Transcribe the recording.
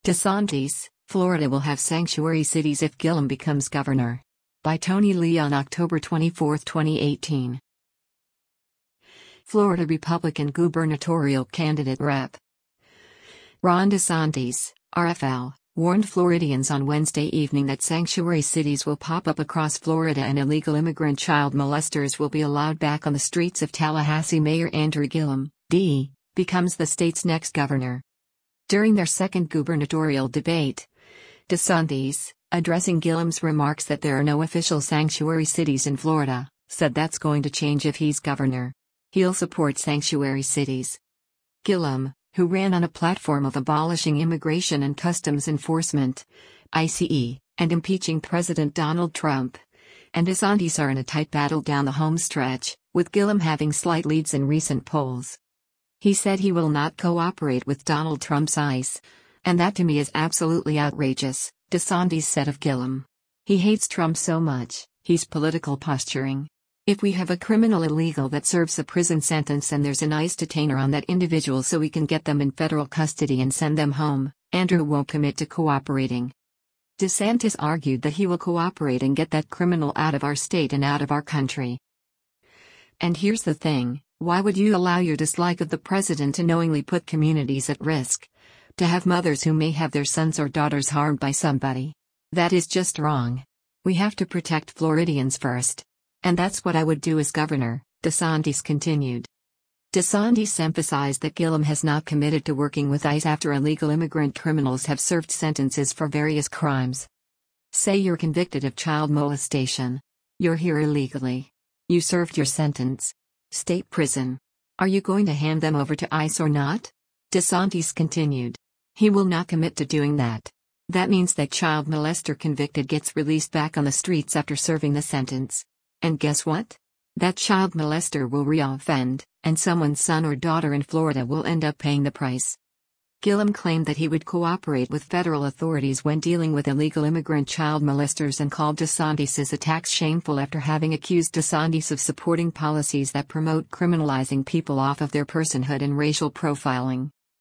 DeSantis, Florida will have sanctuary cities if Gillum becomes governor. By Tony Lee on October 24, 2018. Florida Republican gubernatorial candidate Rep. Ron DeSantis, RFL, warned Floridians on Wednesday evening that sanctuary cities will pop up across Florida and illegal immigrant child molesters will be allowed back on the streets if Tallahassee Mayor Andrew Gillum, D., becomes the state's next governor. During their second gubernatorial debate, DeSantis, addressing Gillum's remarks that there are no official sanctuary cities in Florida, said that's going to change if he's governor. He'll support sanctuary cities. Gillum, who ran on a platform of abolishing Immigration and Customs Enforcement (ICE) and impeaching President Donald Trump, and DeSantis are in a tight battle down the home stretch, with Gillum having slight leads in recent polls. He said he will not cooperate with Donald Trump's ICE, and that to me is absolutely outrageous, DeSantis said of Gillum. He hates Trump so much, he's political posturing. If we have a criminal illegal that serves a prison sentence and there's an ICE detainer on that individual so we can get them in federal custody and send them home, Andrew won't commit to cooperating. DeSantis argued that he will cooperate and get that criminal out of our state and out of our country. And here's the thing, why would you allow your dislike of the president to knowingly put communities at risk? To have mothers who may have their sons or daughters harmed by somebody? That is just wrong. We have to protect Floridians first. And that's what I would do as governor, DeSantis continued. DeSantis emphasized that Gillum has not committed to working with ICE after illegal immigrant criminals have served sentences for various crimes. Say you're convicted of child molestation. You're here illegally. You served your sentence. State prison. Are you going to hand them over to ICE or not? DeSantis continued. He will not commit to doing that. That means that child molester convicted gets released back on the streets after serving the sentence. And guess what? That child molester will re-offend, and someone's son or daughter in Florida will end up paying the price. Gillum claimed that he would cooperate with federal authorities when dealing with illegal immigrant child molesters and called DeSantis' attacks shameful after having accused DeSantis of supporting policies that promote criminalizing people off of their personhood and racial profiling.